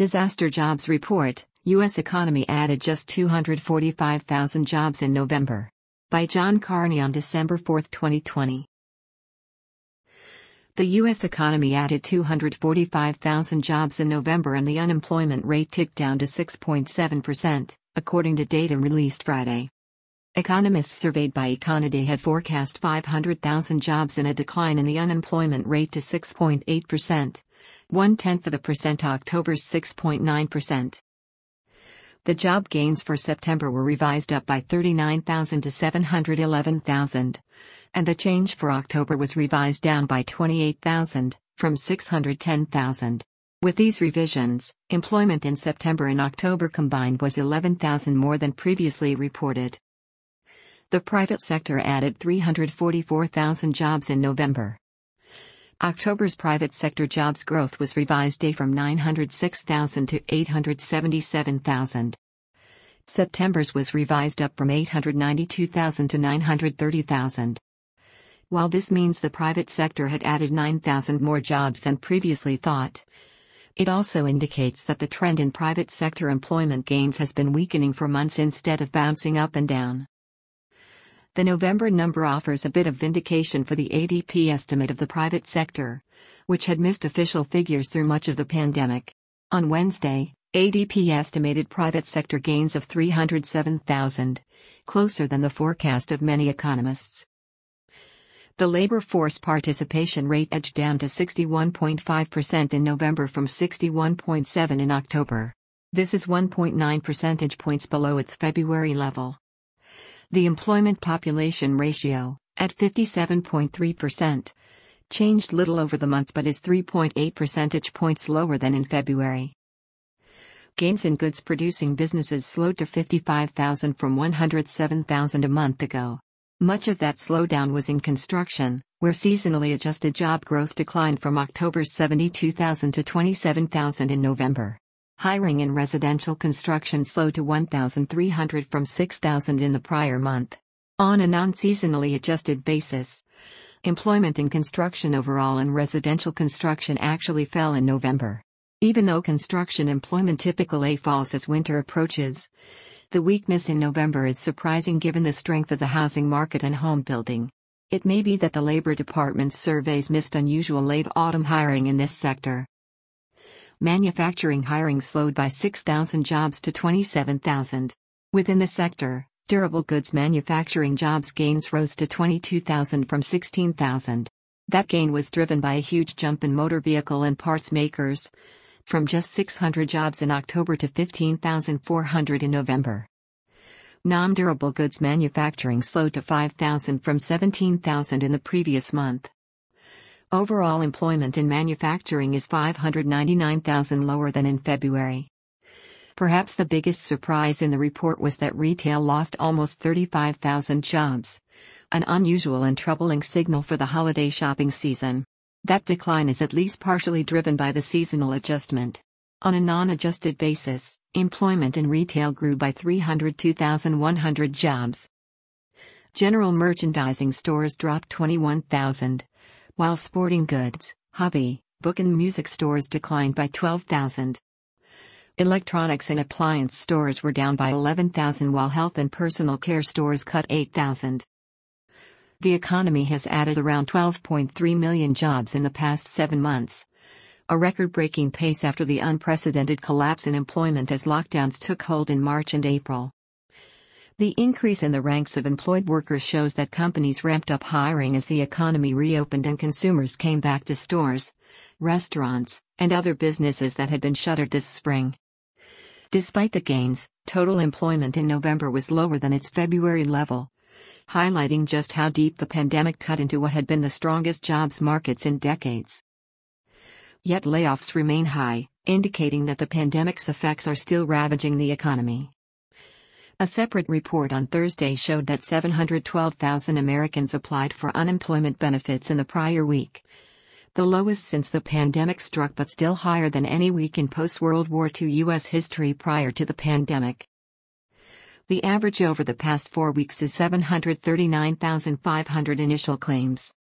Disaster Jobs Report, U.S. economy added just 245,000 jobs in November. By John Carney on December 4, 2020. The U.S. economy added 245,000 jobs in November and the unemployment rate ticked down to 6.7%, according to data released Friday. Economists surveyed by Econoday had forecast 500,000 jobs and a decline in the unemployment rate to 6.8%, 0.1%, October's 6.9%. The job gains for September were revised up by 39,000 to 711,000, and the change for October was revised down by 28,000, from 610,000. With these revisions, employment in September and October combined was 11,000 more than previously reported. The private sector added 344,000 jobs in November. October's private sector jobs growth was revised from 906,000 to 877,000. September's was revised up from 892,000 to 930,000. While this means the private sector had added 9,000 more jobs than previously thought, it also indicates that the trend in private sector employment gains has been weakening for months instead of bouncing up and down. The November number offers a bit of vindication for the ADP estimate of the private sector, which had missed official figures through much of the pandemic. On Wednesday, ADP estimated private sector gains of 307,000, closer than the forecast of many economists. The labor force participation rate edged down to 61.5% in November from 61.7% in October. This is 1.9 percentage points below its February level. The employment population ratio, at 57.3%, changed little over the month but is 3.8 percentage points lower than in February. Gains in goods-producing businesses slowed to 55,000 from 107,000 a month ago. Much of that slowdown was in construction, where seasonally adjusted job growth declined from October's 72,000 to 27,000 in November. Hiring in residential construction slowed to 1,300 from 6,000 in the prior month. On a non-seasonally adjusted basis, employment in construction overall and residential construction actually fell in November. Even though construction employment typically falls as winter approaches, the weakness in November is surprising given the strength of the housing market and home building. It may be that the Labor Department's surveys missed unusual late autumn hiring in this sector. Manufacturing hiring slowed by 6,000 jobs to 27,000. Within the sector, durable goods manufacturing jobs gains rose to 22,000 from 16,000. That gain was driven by a huge jump in motor vehicle and parts makers, from just 600 jobs in October to 15,400 in November. Non-durable goods manufacturing slowed to 5,000 from 17,000 in the previous month. Overall employment in manufacturing is 599,000 lower than in February. Perhaps the biggest surprise in the report was that retail lost almost 35,000 jobs, an unusual and troubling signal for the holiday shopping season. That decline is at least partially driven by the seasonal adjustment. On a non-adjusted basis, employment in retail grew by 302,100 jobs. General merchandising stores dropped 21,000. While sporting goods, hobby, book and music stores declined by 12,000. Electronics and appliance stores were down by 11,000 while health and personal care stores cut 8,000. The economy has added around 12.3 million jobs in the past 7 months, a record-breaking pace after the unprecedented collapse in employment as lockdowns took hold in March and April. The increase in the ranks of employed workers shows that companies ramped up hiring as the economy reopened and consumers came back to stores, restaurants, and other businesses that had been shuttered this spring. Despite the gains, total employment in November was lower than its February level, highlighting just how deep the pandemic cut into what had been the strongest jobs markets in decades. Yet layoffs remain high, indicating that the pandemic's effects are still ravaging the economy. A separate report on Thursday showed that 712,000 Americans applied for unemployment benefits in the prior week, the lowest since the pandemic struck but still higher than any week in post-World War II U.S. history prior to the pandemic. The average over the past 4 weeks is 739,500 initial claims.